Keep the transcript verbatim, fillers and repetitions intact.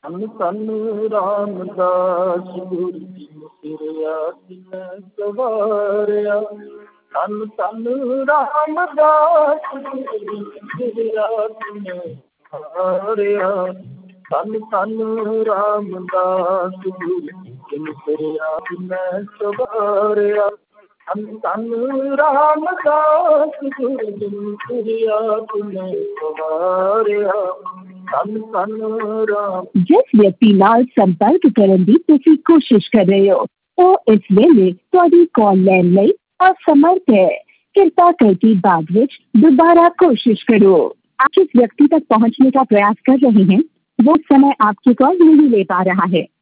ਧੰਨ ਧੰਨ ਰਾਮਦਾਸ ਗੁਰੂ ਜੀ ਤੇਰੇ ਆਸਣ ਸਵਾਰਿਆ। ਧੰਨ ਧੰਨ ਰਾਮਦਾਸ ਗੁਰੂ ਜੀ ਤੇਰੇ ਆਸਣ ਸਵਾਰਿਆ। ਧੰਨ ਧੰਨ ਰਾਮਦਾਸ ਗੁਰੂ ਜੀ ਤੇਰੇ ਆਸਣ ਸਵਾਰਿਆ। ਧੰਨ ਧੰਨ ਰਾਮਦਾਸ ਗੁਰੂ ਜੀ ਤੇਰੇ ਆਸਣ ਸਵਾਰਿਆ। ਧੰਨ ਧੰਨ ਰਾਮ। ਜਿਸ ਵਿਅਕਤੀ ਨਾਲ ਸੰਪਰਕ ਕਰਨ ਦੀ ਤੁਸੀਂ ਕੋਸ਼ਿਸ਼ ਕਰ ਰਹੇ ਹੋ ਉਹ ਇਸ ਵੇਲੇ ਤੁਹਾਡੀ ਕਾਲ ਲੈਣ ਲਈ असमर्थ है। कृपा करके बाद में दोबारा कोशिश करो। आप जिस व्यक्ति तक पहुंचने का प्रयास कर रहे हैं वो समय आपकी कॉल नहीं ले पा रहा है।